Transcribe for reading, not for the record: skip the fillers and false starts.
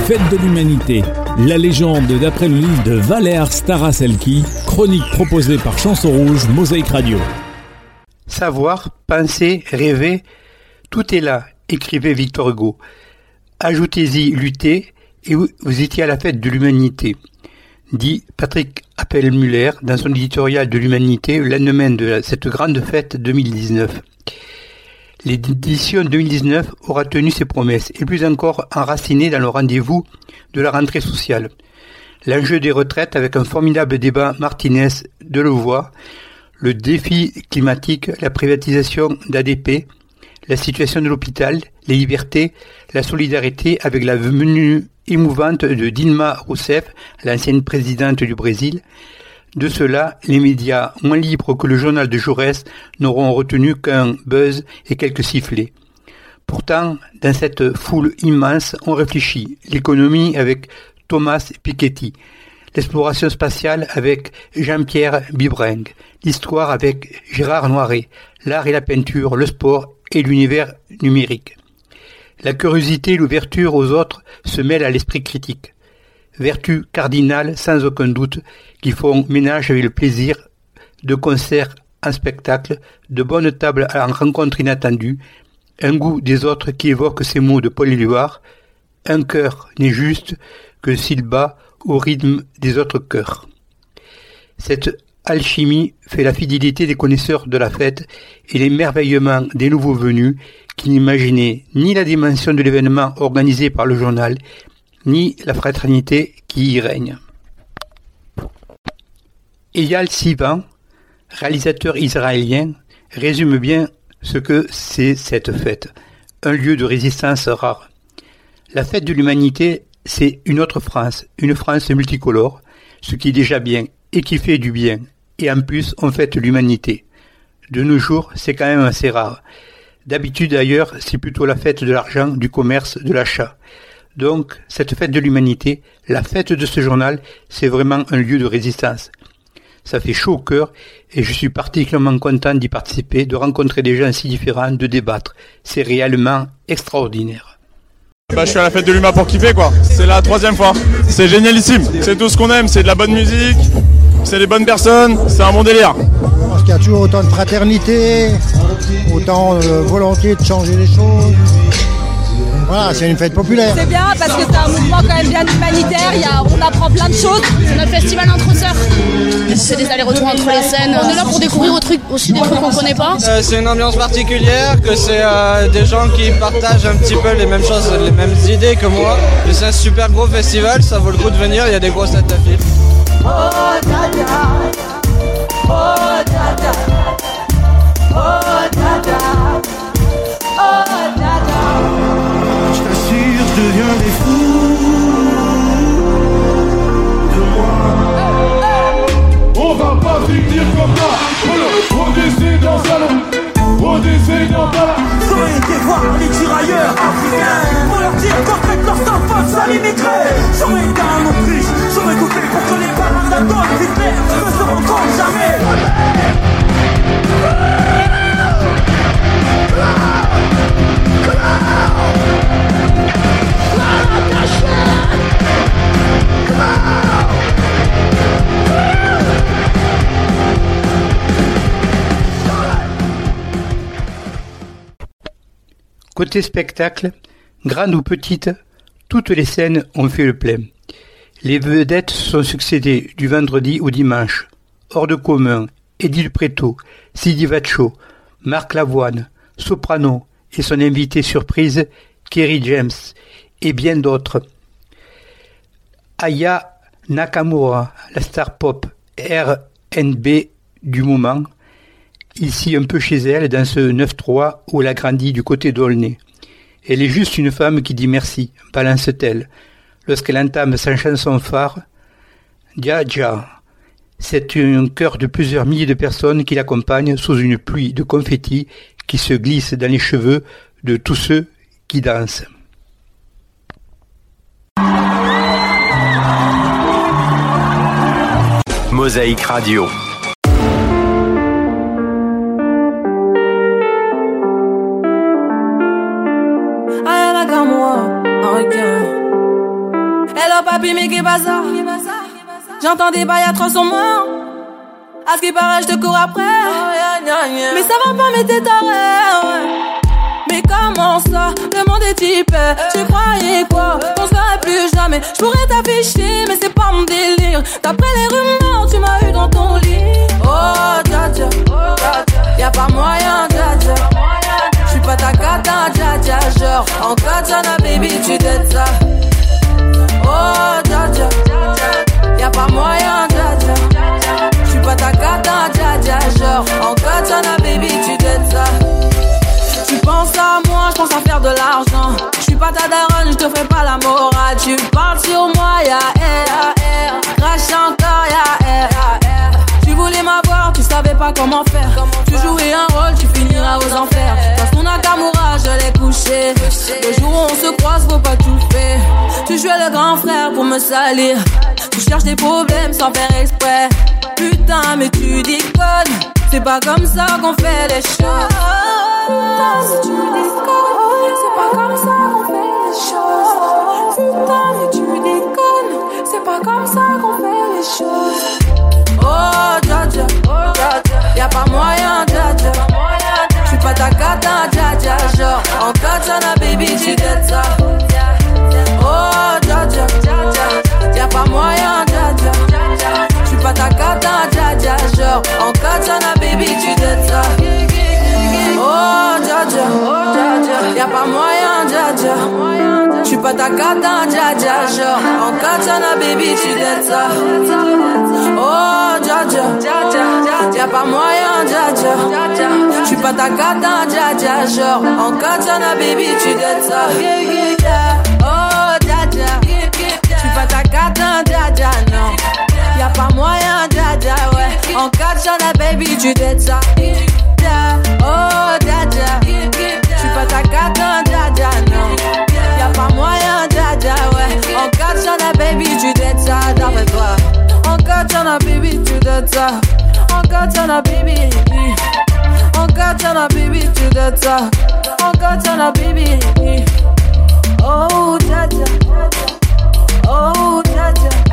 Fête de l'Humanité, la légende d'après le livre de Valère Staraselki, chronique proposée par Chanson Rouge, Mosaïque Radio. Savoir, penser, rêver, tout est là, écrivait Victor Hugo. Ajoutez-y lutter, et vous étiez à la fête de l'Humanité, dit Patrick Appel-Muller dans son éditorial de l'Humanité le lendemain de cette grande fête 2019. L'édition 2019 aura tenu ses promesses et plus encore enraciné dans le rendez-vous de la rentrée sociale. L'enjeu des retraites avec un formidable débat Martinez-Delevoye, le défi climatique, la privatisation d'ADP, la situation de l'hôpital, les libertés, la solidarité avec la venue émouvante de Dilma Rousseff, l'ancienne présidente du Brésil. De cela, les médias moins libres que le journal de Jaurès n'auront retenu qu'un buzz et quelques sifflets. Pourtant, dans cette foule immense, on réfléchit. L'économie avec Thomas Piketty, l'exploration spatiale avec Jean-Pierre Bibring, l'histoire avec Gérard Noiret, l'art et la peinture, le sport et l'univers numérique. La curiosité et l'ouverture aux autres se mêlent à l'esprit critique. Vertus cardinales sans aucun doute qui font ménage avec le plaisir de concerts en spectacle, de bonnes tables en rencontres inattendues, un goût des autres qui évoque ces mots de Paul Éluard, un cœur n'est juste que s'il bat au rythme des autres cœurs. Cette alchimie fait la fidélité des connaisseurs de la fête et l'émerveillement des nouveaux venus qui n'imaginaient ni la dimension de l'événement organisé par le journal, ni la fraternité qui y règne. Eyal Sivan, réalisateur israélien, résume bien ce que c'est cette fête, un lieu de résistance rare. La fête de l'humanité, c'est une autre France, une France multicolore, ce qui est déjà bien et qui fait du bien. Et en plus, on fête l'humanité. De nos jours, c'est quand même assez rare. D'habitude, d'ailleurs, c'est plutôt la fête de l'argent, du commerce, de l'achat. Donc, cette fête de l'humanité, la fête de ce journal, c'est vraiment un lieu de résistance. Ça fait chaud au cœur et je suis particulièrement content d'y participer, de rencontrer des gens si différents, de débattre. C'est réellement extraordinaire. Je suis à la fête de l'humain pour kiffer quoi. C'est la 3e fois. C'est génialissime. C'est tout ce qu'on aime, c'est de la bonne musique, c'est des bonnes personnes, c'est un bon délire. Je pense qu'il y a toujours autant de fraternité, autant de volonté de changer les choses. Voilà, c'est une fête populaire. C'est bien parce que c'est un mouvement quand même bien humanitaire, on apprend plein de choses. C'est notre festival entre sœurs. C'est des allers-retours entre les scènes. On est là pour découvrir aussi des trucs qu'on connaît pas. C'est une ambiance particulière, que c'est des gens qui partagent un petit peu les mêmes choses, les mêmes idées que moi. Et c'est un super gros festival, ça vaut le coup de venir, il y a des grosses têtes d'affiche. Oh dada, oh dada, oh dada, oh dada. Je t'assure, je deviens des fous de moi. On va pas finir comme ça. Odyssée dans le salon, Odyssée dans le salon. J'aurais été voir les tirailleurs africains pour leur dire qu'en fait leur sang face à l'immigré. J'aurais été en Autriche, j'aurais tout fait pour que les barres d'Adolf Hitler ne se rencontrent jamais. Côté spectacle, grande ou petite, toutes les scènes ont fait le plein. Les vedettes se sont succédées du vendredi au dimanche. Hors de commun, Eddie Preto, Sidi Vacho, Marc Lavoine, Soprano et son invité surprise, Kerry James, et bien d'autres. Aya Nakamura, la star pop R&B du moment, ici un peu chez elle dans ce 9-3 où elle a grandi du côté d'Aulnay. Elle est juste une femme qui dit merci, balance-t-elle, lorsqu'elle entame sa chanson phare, Dja Dja. C'est un chœur de plusieurs milliers de personnes qui l'accompagnent sous une pluie de confettis qui se glisse dans les cheveux de tous ceux qui dansent. Mosaïque Radio. Hello papi, mais qu'est-ce que ça? J'entends des bails atroces en moi. À ce qui paraît, je te cours après. Mais ça va pas, mais t'es taré. Mais comment ça, le monde est typé. Tu croyais quoi, qu'on se verrait plus jamais. Je pourrais t'afficher, mais c'est pas mon délire. D'après les rumeurs, tu m'as eu dans ton lit. Oh, dja dja, y'a pas moyen, dja dja. J'suis pas ta cata, dja dja. Genre, en katana, baby, tu t'aides ça. Oh, dja dja, y'a pas moyen, dja dja. J'suis pas ta cata, dja dja. Genre, en katana, baby, tu t'aides ça. Tu penses à moi, je pense à faire de l'argent. Je suis pas ta daronne, je te ferai pas la morale. Tu parles sur moi, y'a air. Crache encore, y'a air. Tu voulais m'avoir, tu savais pas comment faire. Tu jouais un rôle, tu finiras aux enfers. Dans ton Nakamura, je l'ai couché. Le jour où on se croise, faut pas tout faire. Tu jouais le grand frère pour me salir. Tu cherches des problèmes sans faire exprès. Putain, mais tu déconnes. C'est pas comme ça qu'on fait les choses. Putain, mais tu déconnes. C'est pas comme ça qu'on fait les choses. Putain, mais tu déconnes. C'est pas comme ça qu'on fait les choses. Oh, dja dja, y'a pas moyen, dja dja. J'suis pas ta cata, dja dja. Genre, en katana, baby, tu t'aides ça. Oh, dja dja, y'a pas moyen, dja dja. J'suis pas ta cata, dja dja. Genre, en katana, baby, tu t'aides ça. Oh, dja dja, y'a pas moyen, dja dja. J'suis pas ta cata, dja dja. Genre, en katana, baby, tu t'aides ça. Oh, dja dja, y'a pas moyen, dja dja. J'suis pas ta cata, dja dja. Genre, en katana, baby, tu t'aides ça. Oh, dja dja, j'suis pas ta cata, dja dja, non. Y'a pas moyen, dja dja, ouais. En katana, baby, tu t'aides ça. Oh, dja dja, j'suis pas ta cata, dja dja, non. Y'a pas moyen, dja dja, ouais. En katana, baby, tu t'aides ça, d'après toi. En katana, baby, tu t'aides ça. En katana, baby. En katana, baby, tu t'aides ça. En katana, baby. Oh, dja dja. Oh, dja dja.